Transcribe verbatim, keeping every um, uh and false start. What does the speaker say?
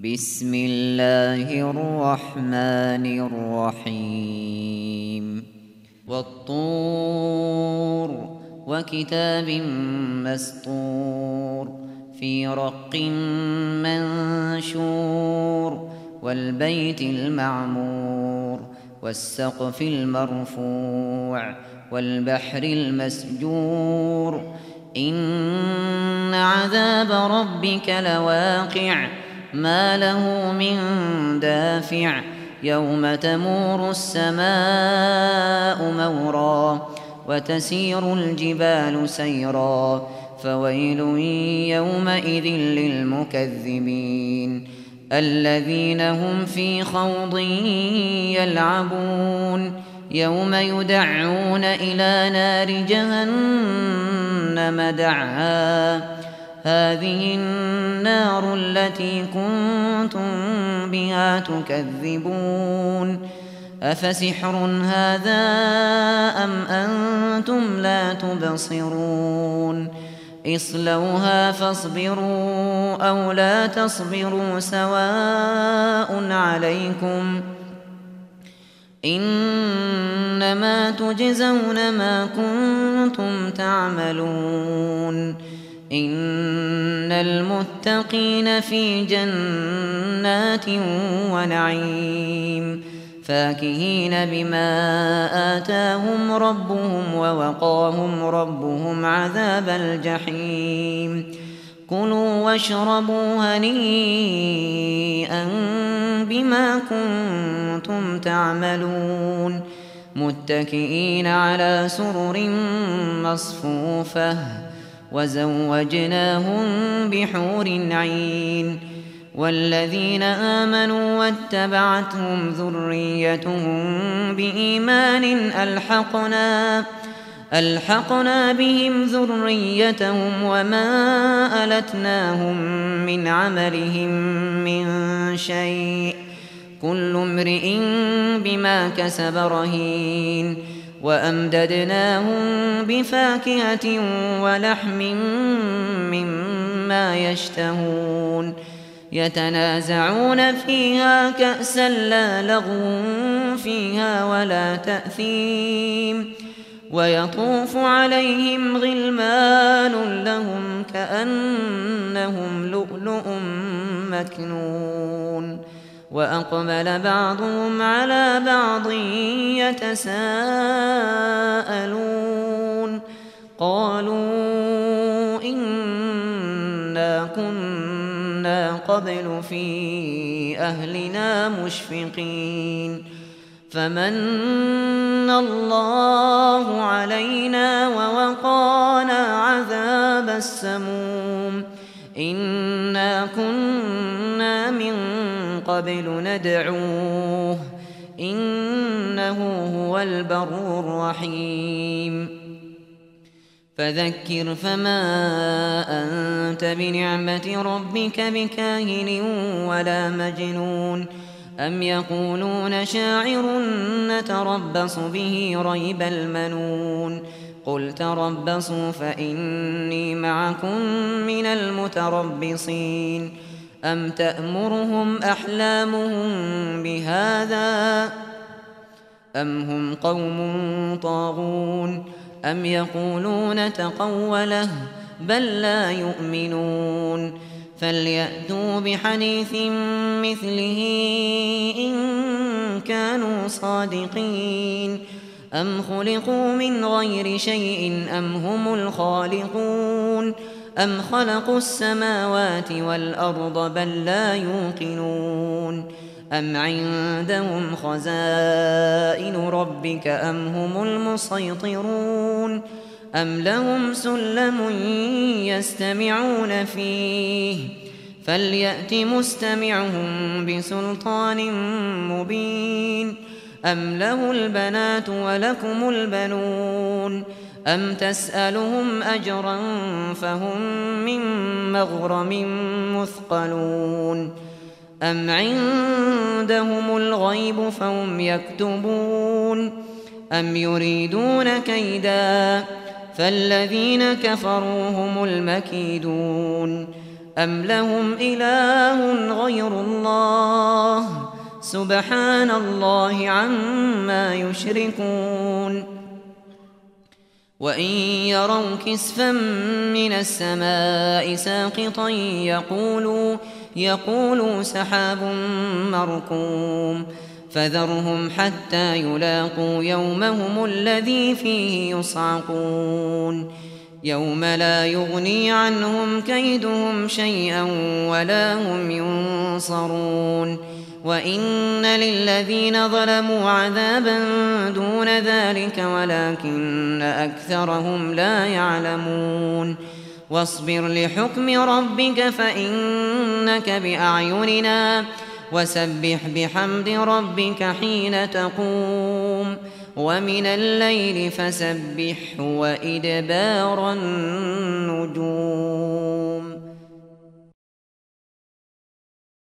بسم الله الرحمن الرحيم والطور وكتاب مسطور في رق منشور والبيت المعمور والسقف المرفوع والبحر المسجور إن عذاب ربك لواقع ما له من دافع يوم تمور السماء مورا وتسير الجبال سيرا فويل يومئذ للمكذبين الذين هم في خوض يلعبون يوم يدعون إلى نار جهنم دعا هذه النار التي كنتم بها تكذبون أفسحر هذا أم أنتم لا تبصرون اصلوها فاصبروا أو لا تصبروا سواء عليكم إنما تجزون ما كنتم تعملون إن المتقين في جنات ونعيم فاكهين بما آتاهم ربهم ووقاهم ربهم عذاب الجحيم كلوا واشربوا هنيئا بما كنتم تعملون متكئين على سرر مصفوفة وزوجناهم بحور عين والذين آمنوا واتبعتهم ذريتهم بإيمان ألحقنا ألحقنا بهم ذريتهم وما ألتناهم من عملهم من شيء كل امرئ بما كسب رهين وأمددناهم بفاكهة ولحم مما يشتهون يتنازعون فيها كأسا لا لغو فيها ولا تأثيم ويطوف عليهم غلمان لهم كأنهم لؤلؤ مكنون وأقبل بعضهم على بعض يتساءلون قالوا إنا كنا قبل في أهلنا مشفقين فمن الله علينا ووقانا عذاب السموم إنا كنا من قبل ندعوه إنه هو البر الرحيم فذكر فما أنت بنعمة ربك بكاهن ولا مجنون أم يقولون شاعر نتربص به ريب المنون قل تربصوا فإني معكم من المتربصين أم تأمرهم أحلامهم بهذا أم هم قوم طاغون أم يقولون تقوله بل لا يؤمنون فليأتوا بحديث مثله إن كانوا صادقين أم خلقوا من غير شيء أم هم الخالقون أم خلقوا السماوات والأرض بل لا يوقنون أم عندهم خزائن ربك أم هم المسيطرون أم لهم سلم يستمعون فيه فليأت مستمعهم بسلطان مبين أم له البنات ولكم البنون أم تسألهم أجرا فهم من مغرم مثقلون أم عندهم الغيب فهم يكتبون أم يريدون كيدا فالذين كفروا هم المكيدون أم لهم إله غير الله سبحان الله عما يشركون وإن يروا كسفا من السماء ساقطا يقولوا, يقولوا سحاب مركوم فذرهم حتى يلاقوا يومهم الذي فيه يصعقون يوم لا يغني عنهم كيدهم شيئا ولا هم ينصرون وإن للذين ظلموا عذابا دون ذلك ولكن أكثرهم لا يعلمون واصبر لحكم ربك فإنك بأعيننا وسبح بحمد ربك حين تقوم ومن الليل فسبحه وإدبار النجوم